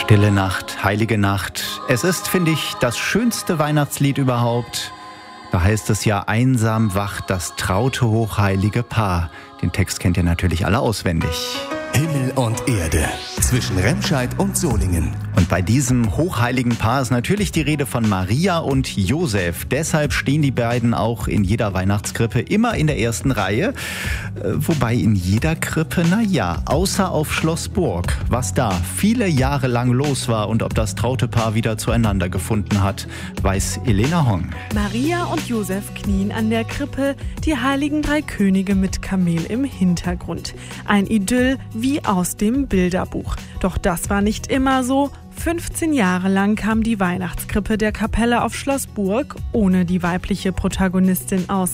Stille Nacht, heilige Nacht. Es ist, finde ich, das schönste Weihnachtslied überhaupt. Da heißt es ja, einsam wacht das traute, hochheilige Paar. Den Text kennt ihr natürlich alle auswendig. Himmel und Erde, zwischen Remscheid und Solingen. Und bei diesem hochheiligen Paar ist natürlich die Rede von Maria und Josef. Deshalb stehen die beiden auch in jeder Weihnachtskrippe immer in der ersten Reihe. Wobei in jeder Krippe, außer auf Schloss Burg, was da viele Jahre lang los war und ob das traute Paar wieder zueinander gefunden hat, weiß Elena Hong. Maria und Josef knien an der Krippe, die heiligen drei Könige mit Kamel im Hintergrund. Ein Idyll wie aus dem Bilderbuch. Doch das war nicht immer so. 15 Jahre lang kam die Weihnachtskrippe der Kapelle auf Schloss Burg ohne die weibliche Protagonistin aus.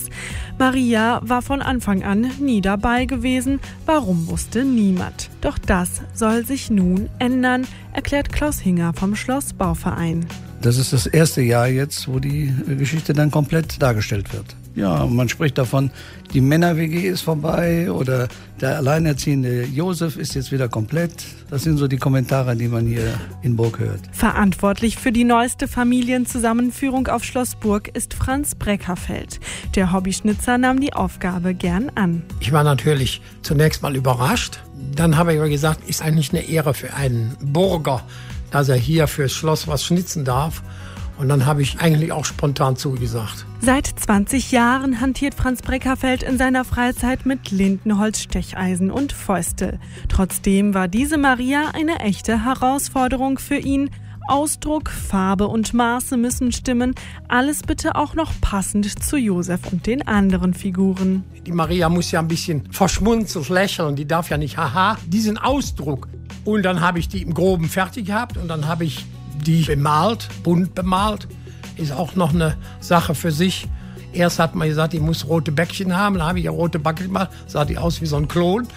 Maria war von Anfang an nie dabei gewesen. Warum, wusste niemand. Doch das soll sich nun ändern, erklärt Klaus Hinger vom Schlossbauverein. Das ist das erste Jahr jetzt, wo die Geschichte dann komplett dargestellt wird. Ja, man spricht davon, die Männer-WG ist vorbei oder der alleinerziehende Josef ist jetzt wieder komplett. Das sind so die Kommentare, die man hier in Burg hört. Verantwortlich für die neueste Familienzusammenführung auf Schloss Burg ist Franz Breckerfeld. Der Hobbyschnitzer nahm die Aufgabe gern an. Ich war natürlich zunächst mal überrascht. Dann habe ich aber gesagt, ist eigentlich eine Ehre für einen Burger, dass er hier fürs Schloss was schnitzen darf. Und dann habe ich eigentlich auch spontan zugesagt. Seit 20 Jahren hantiert Franz Breckerfeld in seiner Freizeit mit Lindenholz, Stecheisen und Fäustel. Trotzdem war diese Maria eine echte Herausforderung für ihn. Ausdruck, Farbe und Maße müssen stimmen. Alles bitte auch noch passend zu Josef und den anderen Figuren. Die Maria muss ja ein bisschen verschmunzelt lächeln. Die darf ja nicht, diesen Ausdruck. Und dann habe ich die im Groben fertig gehabt und dann habe ich die bemalt, bunt bemalt, ist auch noch eine Sache für sich. Erst hat man gesagt, die muss rote Bäckchen haben, dann habe ich ja rote Bäckchen gemacht, sah die aus wie so ein Klon.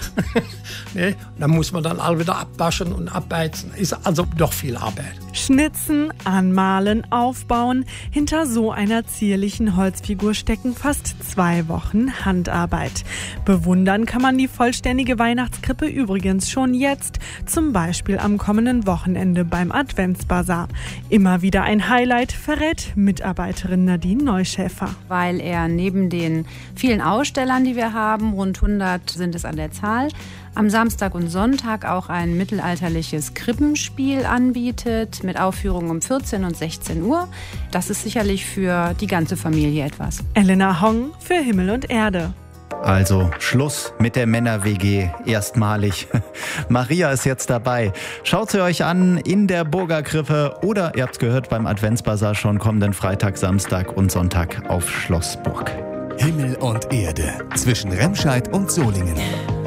Ne? Dann muss man dann alle wieder abwaschen und abbeizen, ist also doch viel Arbeit. Schnitzen, anmalen, aufbauen. Hinter so einer zierlichen Holzfigur stecken fast 2 Wochen Handarbeit. Bewundern kann man die vollständige Weihnachtskrippe übrigens schon jetzt, zum Beispiel am kommenden Wochenende beim Adventsbasar. Immer wieder ein Highlight, verrät Mitarbeiterin Nadine Neuschäfer. Weil er neben den vielen Ausstellern, die wir haben, rund 100 sind es an der Zahl, am Samstag und Sonntag auch ein mittelalterliches Krippenspiel anbietet mit Aufführungen um 14 und 16 Uhr. Das ist sicherlich für die ganze Familie etwas. Elena Hong für Himmel und Erde. Also Schluss mit der Männer-WG, erstmalig. Maria ist jetzt dabei. Schaut sie euch an in der Burger Krippe oder, ihr habt's gehört, beim Adventsbasar schon kommenden Freitag, Samstag und Sonntag auf Schloss Burg. Himmel und Erde, zwischen Remscheid und Solingen.